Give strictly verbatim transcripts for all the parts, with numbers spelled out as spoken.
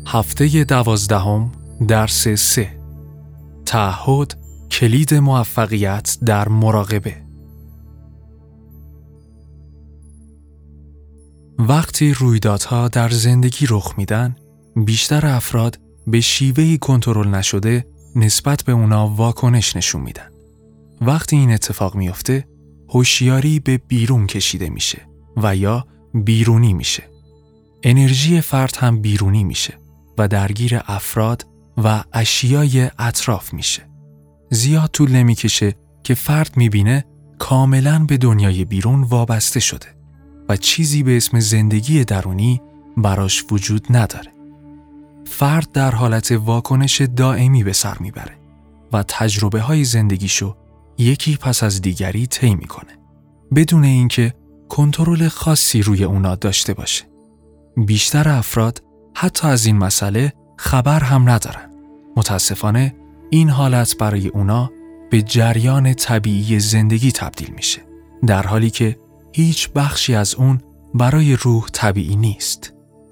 هفته دوازدهم درس سه. تعهد کلید موفقیت در مراقبه. وقتی رویدادها در زندگی رخ میدن، بیشتر افراد به شیوهی کنترل نشده نسبت به اونا واکنش نشون میدن. وقتی این اتفاق میفته، هوشیاری به بیرون کشیده میشه و یا بیرونی میشه. انرژی فرد هم بیرونی میشه و درگیر افراد و اشیای اطراف میشه. زیاد طول نمیکشه که فرد میبینه کاملاً به دنیای بیرون وابسته شده و چیزی به اسم زندگی درونی براش وجود نداره. فرد در حالت واکنش دائمی به سر میبره و تجربه های زندگیشو یکی پس از دیگری طی میکنه بدون اینکه کنترل خاصی روی اونا داشته باشه. بیشتر افراد حتی از این مسئله خبر هم ندارن. متاسفانه این حالت برای اونا به جریان طبیعی زندگی تبدیل میشه، در حالی که هیچ بخشی از اون برای روح طبیعی نیست.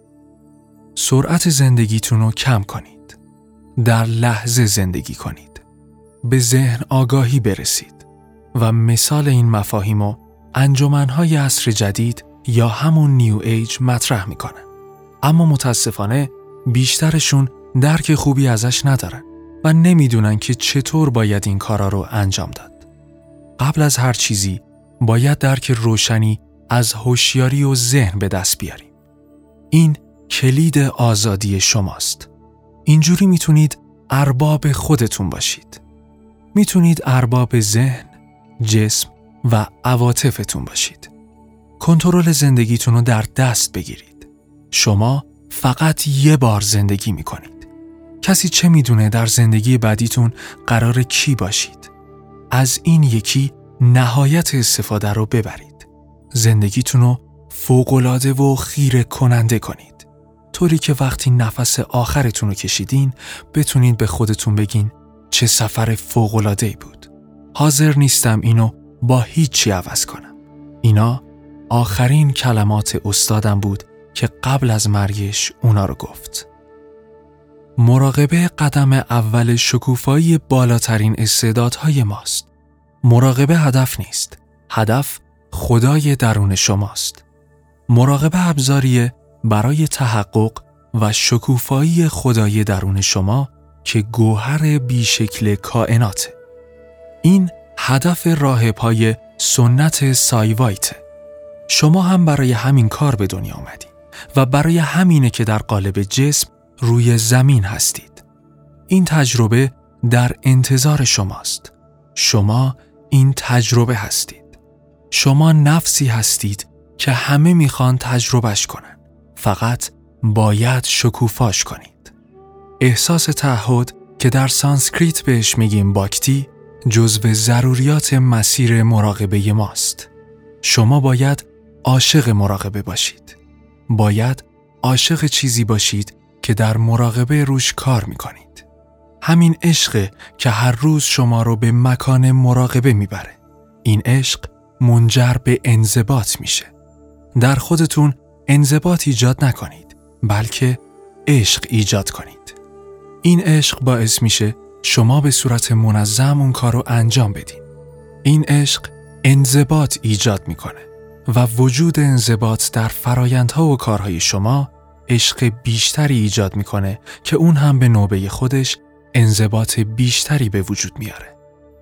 سرعت زندگیتون رو کم کنید. در لحظه زندگی کنید. به ذهن آگاهی برسید و مثال این مفاهیم رو انجمن‌های عصر جدید یا همون نیو ایج مطرح میکنن. اما متاسفانه بیشترشون درک خوبی ازش ندارن و نمیدونن که چطور باید این کارا رو انجام داد. قبل از هر چیزی باید درک روشنی از هوشیاری و ذهن به دست بیاریم. این کلید آزادی شماست. اینجوری میتونید ارباب خودتون باشید. میتونید ارباب ذهن، جسم و عواطفتون باشید. کنترل زندگیتون رو در دست بگیرید. شما فقط یه بار زندگی میکنید. کسی چه میدونه در زندگی بعدیتون قرار کی باشید؟ از این یکی نهایت استفاده رو ببرید. زندگیتون رو فوق‌العاده و خیره کننده کنید. طوری که وقتی نفس آخرتون رو کشیدین بتونید به خودتون بگین چه سفر فوق‌العاده‌ای بود. حاضر نیستم اینو با هیچی عوض کنم. اینا آخرین کلمات استادم بود که قبل از مرگش اونا رو گفت. مراقبه قدم اول شکوفایی بالاترین استعدادهای ماست. مراقبه هدف نیست. هدف خدای درون شماست. مراقبه ابزاریه برای تحقق و شکوفایی خدای درون شما که گوهر بیشکل کائناته. این هدف راهب‌های سنت سایوایته. شما هم برای همین کار به دنیا آمدید و برای همینه که در قالب جسم روی زمین هستید. این تجربه در انتظار شماست. شما این تجربه هستید. شما نفسی هستید که همه میخوان تجربهش کنن. فقط باید شکوفاش کنید. احساس تعهد که در سانسکریت بهش میگیم باکتی جزو ضروریات مسیر مراقبه ماست. شما باید عاشق مراقبه باشید. باید عاشق چیزی باشید که در مراقبه روش کار میکنید. همین عشق که هر روز شما رو به مکان مراقبه میبره. این عشق منجر به انضباط میشه. در خودتون انضباط ایجاد نکنید، بلکه عشق ایجاد کنید. این عشق باعث میشه شما به صورت منظم اون کار رو انجام بدین. این عشق انضباط ایجاد میکنه و وجود انضباط در فرایندها و کارهای شما عشق بیشتری ایجاد میکنه که اون هم به نوبه خودش انضباط بیشتری به وجود میاره.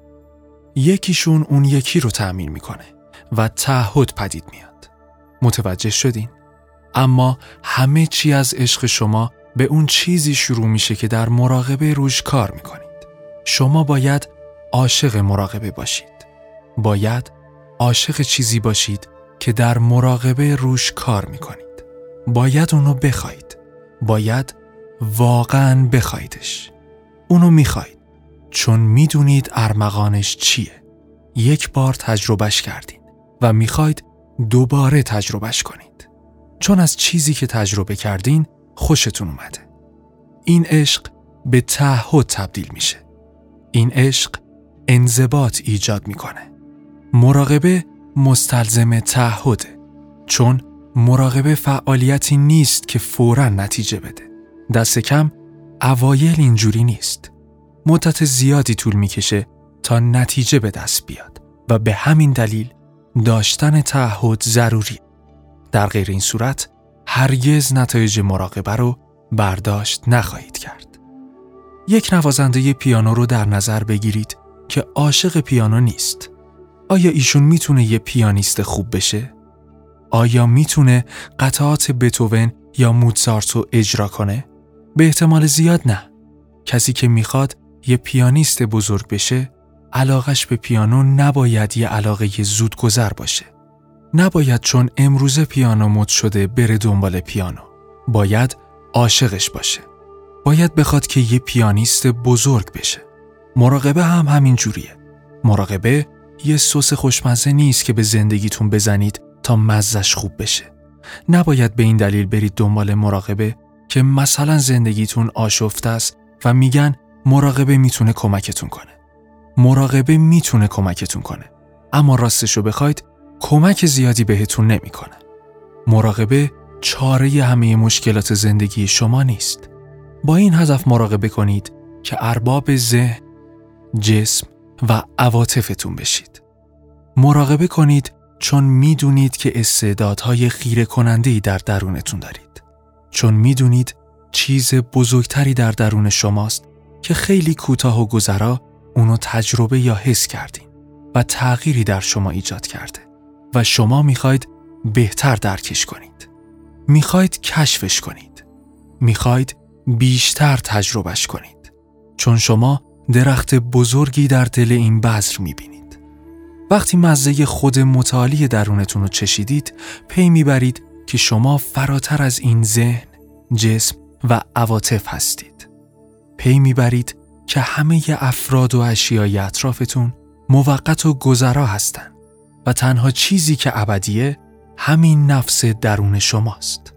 یکیشون اون یکی رو تأمین میکنه و تعهد پدید میاد. متوجه شدین؟ اما همه چی از عشق شما به اون چیزی شروع میشه که در مراقبه روش کار میکنید. شما باید عاشق مراقبه باشید. باید عاشق چیزی باشید که در مراقبه روش کار میکنید. باید اونو بخواید. باید واقعاً بخوایدش. اونو میخواید چون میدونید ارمغانش چیه. یک بار تجربهش کردین و میخواید دوباره تجربهش کنید. چون از چیزی که تجربه کردین خوشتون اومده. این عشق به تعهد تبدیل میشه. این عشق انضباط ایجاد میکنه. مراقبه مستلزم تعهده، چون مراقبه فعالیتی نیست که فوراً نتیجه بده، دست کم اوایل اینجوری نیست. مدت زیادی طول میکشه تا نتیجه به دست بیاد و به همین دلیل داشتن تعهد ضروری. در غیر این صورت هرگز نتایج مراقبه رو برداشت نخواهید کرد. یک نوازنده پیانو رو در نظر بگیرید که عاشق پیانو نیست. آیا ایشون میتونه یه پیانیست خوب بشه؟ آیا میتونه قطعات بتوون یا موزارت رو اجرا کنه؟ به احتمال زیاد نه. کسی که میخواد یه پیانیست بزرگ بشه، علاقش به پیانو نباید یه علاقه زودگذر باشه. نباید چون امروزه پیانو مد شده بره دنبال پیانو. باید عاشقش باشه. باید بخواد که یه پیانیست بزرگ بشه. مراقبه هم همین جوریه. مراقبه یه سس خوشمزه نیست که به زندگیتون بزنید تا مزه‌اش خوب بشه. نباید به این دلیل برید دنبال مراقبه که مثلا زندگیتون آشفته است و میگن مراقبه میتونه کمکتون کنه. مراقبه میتونه کمکتون کنه، اما راستشو بخواید کمک زیادی بهتون نمیکنه. مراقبه چاره همه مشکلات زندگی شما نیست. با این هدف مراقبه کنید که ارباب ذهن، جسم و عواطفتون بشید. مراقبه کنید چون میدونید که استعدادهای خیره کننده‌ای در درونتون دارید. چون میدونید چیز بزرگتری در درون شماست که خیلی کوتاه و گذرا اونو تجربه یا حس کردین و تغییری در شما ایجاد کرده و شما میخواید بهتر درکش کنید. میخواید کشفش کنید. میخواید بیشتر تجربهش کنید. چون شما درخت بزرگی در دل این بذر میبینید. وقتی مزه خود متعالی درونتون رو چشیدید، پی میبرید که شما فراتر از این ذهن، جسم و عواطف هستید. پی میبرید که همه افراد و اشیای اطرافتون موقت و گذرا هستن و تنها چیزی که ابدیه همین نفس درون شماست.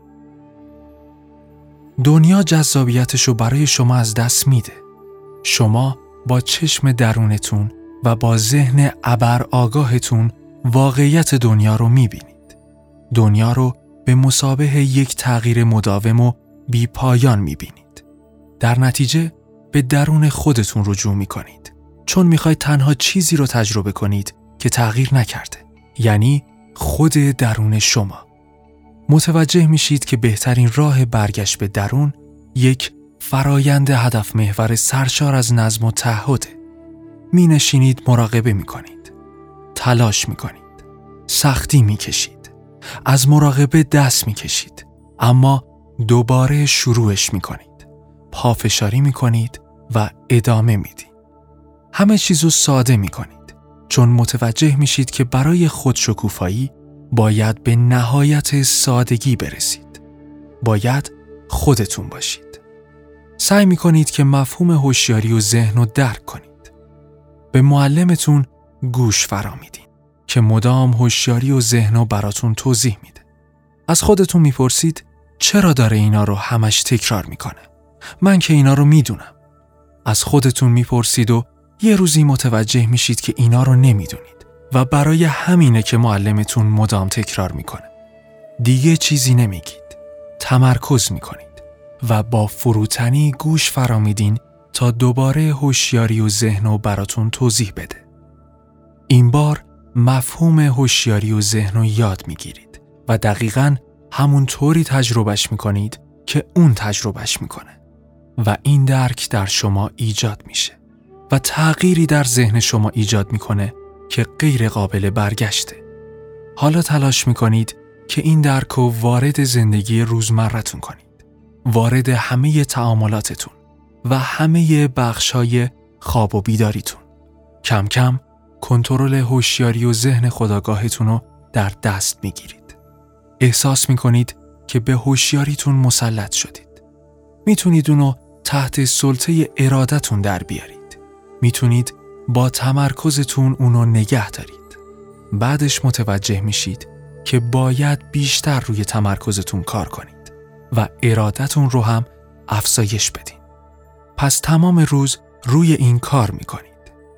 دنیا جذابیتشو برای شما از دست میده. شما با چشم درونتون و با ذهن ابر آگاهتون واقعیت دنیا رو میبینید. دنیا رو به مثابه یک تغییر مداوم و بی پایان میبینید. در نتیجه به درون خودتون رجوع میکنید. چون میخواید تنها چیزی رو تجربه کنید که تغییر نکرده. یعنی خود درون شما. متوجه میشید که بهترین راه برگشت به درون یک فرایند هدف محور سرشار از نظم و تعهده. می نشینید مراقبه می کنید. تلاش می کنید. سختی می کشید. از مراقبه دست می کشید. اما دوباره شروعش می کنید. پافشاری می کنید و ادامه می دید. همه چیزو ساده می کنید. چون متوجه می شید که برای خودشکوفایی باید به نهایت سادگی برسید. باید خودتون باشید. سعی می کنید که مفهوم هوشیاری و ذهن رو درک کنید. به معلمتون گوش فرا میدین که مدام هوشیاری و ذهن رو براتون توضیح میده. از خودتون میپرسید چرا داره اینا رو همش تکرار میکنه؟ من که اینا رو میدونم. از خودتون میپرسید و یه روزی متوجه میشید که اینا رو نمیدونید و برای همینه که معلمتون مدام تکرار میکنه. دیگه چیزی نمیگید. تمرکز میکنید و با فروتنی گوش فرا میدین تا دوباره هوشیاری و ذهن رو براتون توضیح بده. این بار مفهوم هوشیاری و ذهن رو یاد میگیرید و دقیقاً همون طوری تجربهش میکنید که اون تجربهش میکنه و این درک در شما ایجاد میشه و تغییری در ذهن شما ایجاد میکنه که غیر قابل برگشته. حالا تلاش میکنید که این درک رو وارد زندگی روزمرتون کنید. وارد همه تعاملاتتون و همه بخشای خواب و بیداریتون. کم کم کنترل هوشیاری و ذهن خودآگاهتون رو در دست میگیرید. احساس میکنید که به هوشیاریتون مسلط شدید. میتونید اونو تحت سلطه ارادتون در بیارید. میتونید با تمرکزتون اونو نگه دارید. بعدش متوجه میشید که باید بیشتر روی تمرکزتون کار کنید و ارادتون رو هم افزایش بدین. پس تمام روز روی این کار میکنید.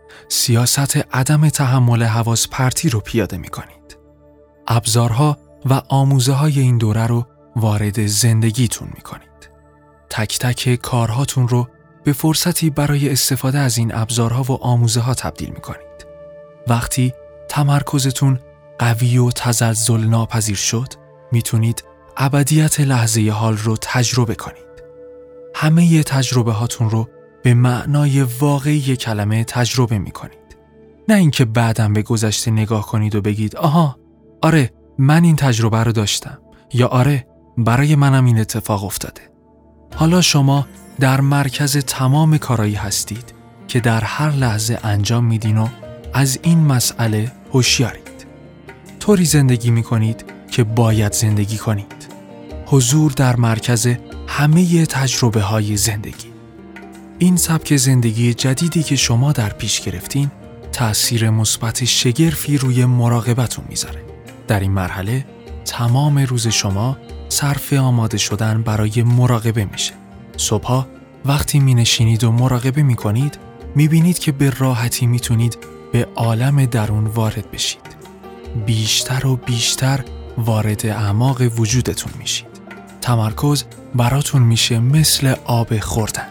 سیاست عدم تحمل حواس پرتی رو پیاده میکنید. ابزارها و آموزه های این دوره رو وارد زندگیتون میکنید. تک تک کارهاتون رو به فرصتی برای استفاده از این ابزارها و آموزه ها تبدیل می‌کنید. وقتی تمرکزتون قوی و تزلزل ناپذیر شد، میتونید ابدیت لحظه حال رو تجربه کنید. همه تجربه هاتون رو به معنای واقعی کلمه تجربه می‌کنید. نه اینکه بعداً به گذشته نگاه کنید و بگید آها، آره من این تجربه رو داشتم، یا آره برای منم این اتفاق افتاده. حالا شما در مرکز تمام کارایی هستید که در هر لحظه انجام میدین و از این مسئله هوشیارید. طوری زندگی میکنید که باید زندگی کنید. حضور در مرکز همه تجربه های زندگی. این سبک زندگی جدیدی که شما در پیش گرفتین تأثیر مثبت شگرفی روی مراقبتون میذاره. در این مرحله تمام روز شما صرف آماده شدن برای مراقبه میشه. صبحا وقتی می نشینید و مراقبه می کنید، می بینید که به راحتی می تونید به عالم درون وارد بشید. بیشتر و بیشتر وارد اعماق وجودتون میشید. تمرکز براتون میشه مثل آب خوردن.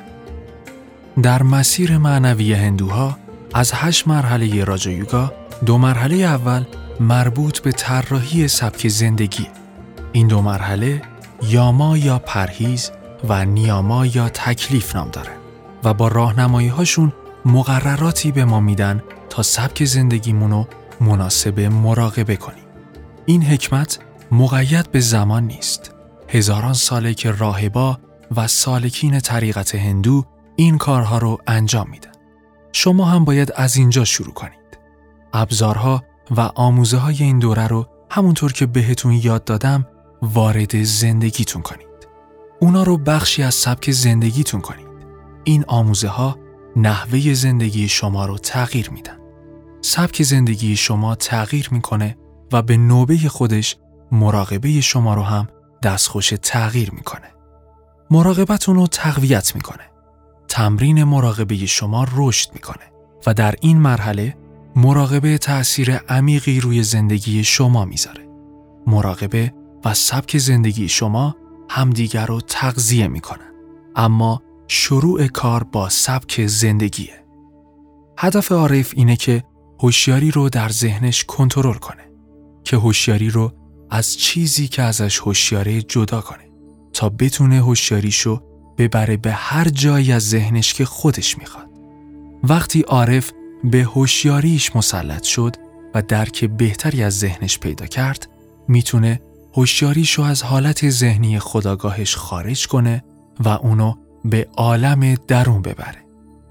در مسیر معنوی هندوها از هشت مرحله راجا یوگا، دو مرحله اول مربوط به طراحی سبک زندگی. این دو مرحله یاما یا پرهیز و نیاما یا تکلیف نام داره و با راهنمایی هاشون مقرراتی به ما میدن تا سبک زندگیمونو مناسب مراقبه کنیم. این حکمت مقید به زمان نیست. هزاران ساله که راهبا و سالکین طریقت هندو این کارها رو انجام میدن. شما هم باید از اینجا شروع کنید. ابزارها و آموزه های این دوره رو همونطور که بهتون یاد دادم وارد زندگیتون کنید. اونا رو بخشی از سبک زندگیتون کنید. این آموزه ها نحوه زندگی شما رو تغییر میدن. سبک زندگی شما تغییر میکنه و به نوبه خودش مراقبه شما رو هم دستخوش تغییر میکنه. مراقبتون رو تقویت میکنه. تمرین مراقبه شما رشد میکنه و در این مرحله مراقبه تأثیر عمیقی روی زندگی شما میذاره. مراقبه و سبک زندگی شما همدیگر رو تغذیه میکنن. اما شروع کار با سبک زندگیه. هدف عارف اینه که هوشیاری رو در ذهنش کنترل کنه، که هوشیاری رو از چیزی که ازش هوشیاره جدا کنه تا بتونه هوشیاریشو ببره به هر جایی از ذهنش که خودش میخواد. وقتی عارف به هوشیاریش مسلط شد و درک بهتری از ذهنش پیدا کرد، میتونه هوشیاریشو از حالت ذهنی خودآگاهش خارج کنه و اونو به عالم درون ببره.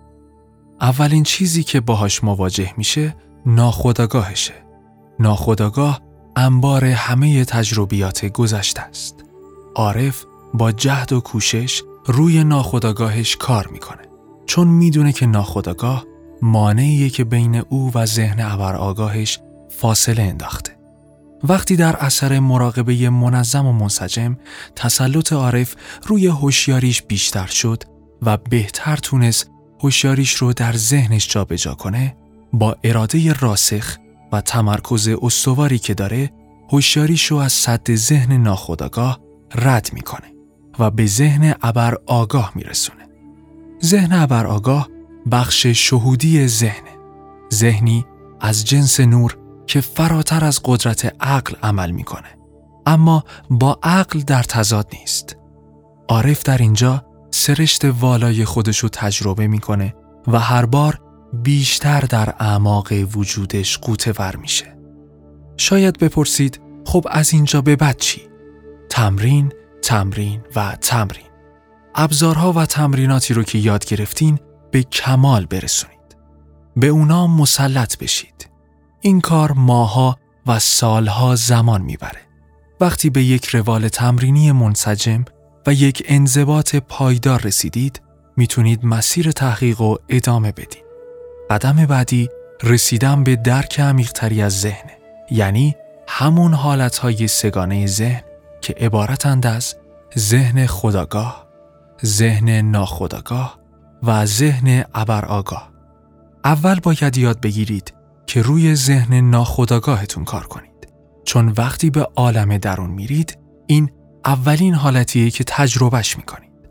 اولین چیزی که باهاش مواجه میشه ناخودآگاهشه. ناخودآگاه انبار همه تجربیات گذشته است. عارف با جهد و کوشش روی ناخودآگاهش کار میکنه، چون میدونه که ناخودآگاه مانعیه که بین او و ذهن ابرآگاهش فاصله انداخته. وقتی در اثر مراقبه منظم و منسجم تسلط عارف روی هوشیاریش بیشتر شد و بهتر تونست هوشیاریش رو در ذهنش جابجا کنه، با اراده راسخ و تمرکز استواری که داره هوشیاریش رو از سد ذهن ناخودآگاه رد میکنه و به ذهن ابرآگاه میرسونه. ذهن ابرآگاه بخش شهودی ذهنه. ذهنی از جنس نور که فراتر از قدرت عقل عمل میکنه، اما با عقل در تضاد نیست. عارف در اینجا سرشت والای خودشو تجربه میکنه و هر بار بیشتر در اعماق وجودش غوطه ور میشه. شاید بپرسید خب از اینجا به بعد چی؟ تمرین، تمرین و تمرین. ابزارها و تمریناتی رو که یاد گرفتین به کمال برسونید. به اونا مسلط بشید. این کار ماها و سالها زمان میبره. وقتی به یک روال تمرینی منسجم و یک انضباط پایدار رسیدید، میتونید مسیر تحقیق رو ادامه بدین. قدم بعدی رسیدن به درک عمیق‌تری از ذهن، یعنی همون حالتهای سگانه ذهن که عبارتند از ذهن خودآگاه، ذهن ناخودآگاه و ذهن ابرآگاه. اول باید یاد بگیرید که روی ذهن ناخودآگاهتون کار کنید، چون وقتی به عالم درون میرید این اولین حالتیه که تجربهش میکنید.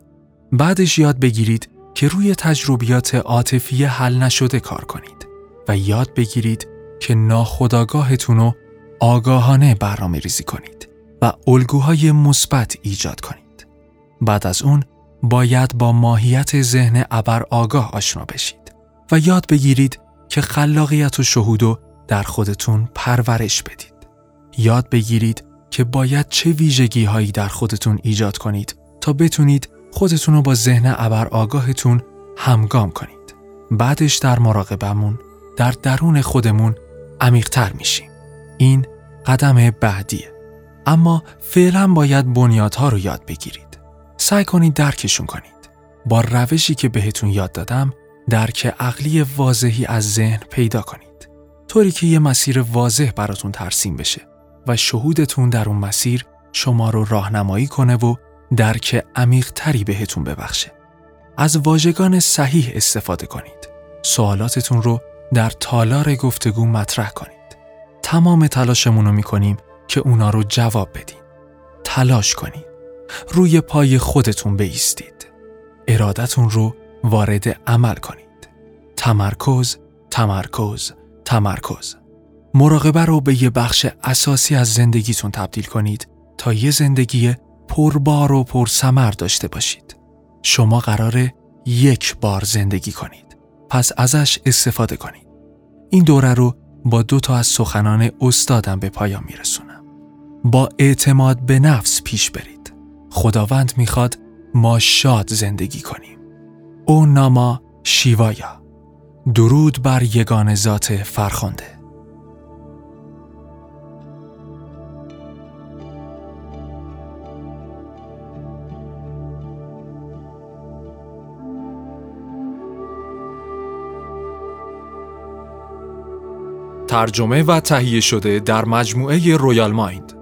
بعدش یاد بگیرید که روی تجربیات عاطفی حل نشده کار کنید و یاد بگیرید که ناخودآگاهتون رو آگاهانه برنامه ریزی کنید و الگوهای مثبت ایجاد کنید. بعد از اون باید با ماهیت ذهن ابر آگاه آشنا بشید و یاد بگیرید که خلاقیت و شهودو در خودتون پرورش بدید. یاد بگیرید که باید چه ویژگی هایی در خودتون ایجاد کنید تا بتونید خودتون رو با ذهن ابر آگاهتون همگام کنید. بعدش در مراقبمون در درون خودمون عمیق‌تر میشیم. این قدم بعدیه. اما فعلا باید بنیادها رو یاد بگیرید. سعی کنید درکشون کنید. با روشی که بهتون یاد دادم درک عقلی واضحی از ذهن پیدا کنید. طوری که یه مسیر واضح براتون ترسیم بشه و شهودتون در اون مسیر شما رو راهنمایی کنه و درک عمیق‌تری بهتون ببخشه. از واژگان صحیح استفاده کنید. سوالاتتون رو در تالار گفتگو مطرح کنید. تمام تلاشمون رو می‌کنیم که اونا رو جواب بدین. تلاش کنید. روی پای خودتون بایستید. ارادتون رو وارد عمل کنید. تمرکز، تمرکز، تمرکز. مراقبه رو به یه بخش اساسی از زندگیتون تبدیل کنید تا یه زندگی پربار و پرثمر داشته باشید. شما قراره یک بار زندگی کنید. پس ازش استفاده کنید. این دوره رو با دو تا از سخنان استادم به پایان میرسونم. با اعتماد به نفس پیش برید. خداوند میخواد ما شاد زندگی کنیم. او ناما شیوایا. درود بر یگان ذات فرخنده. ترجمه و تهیه شده در مجموعه رویال مایند.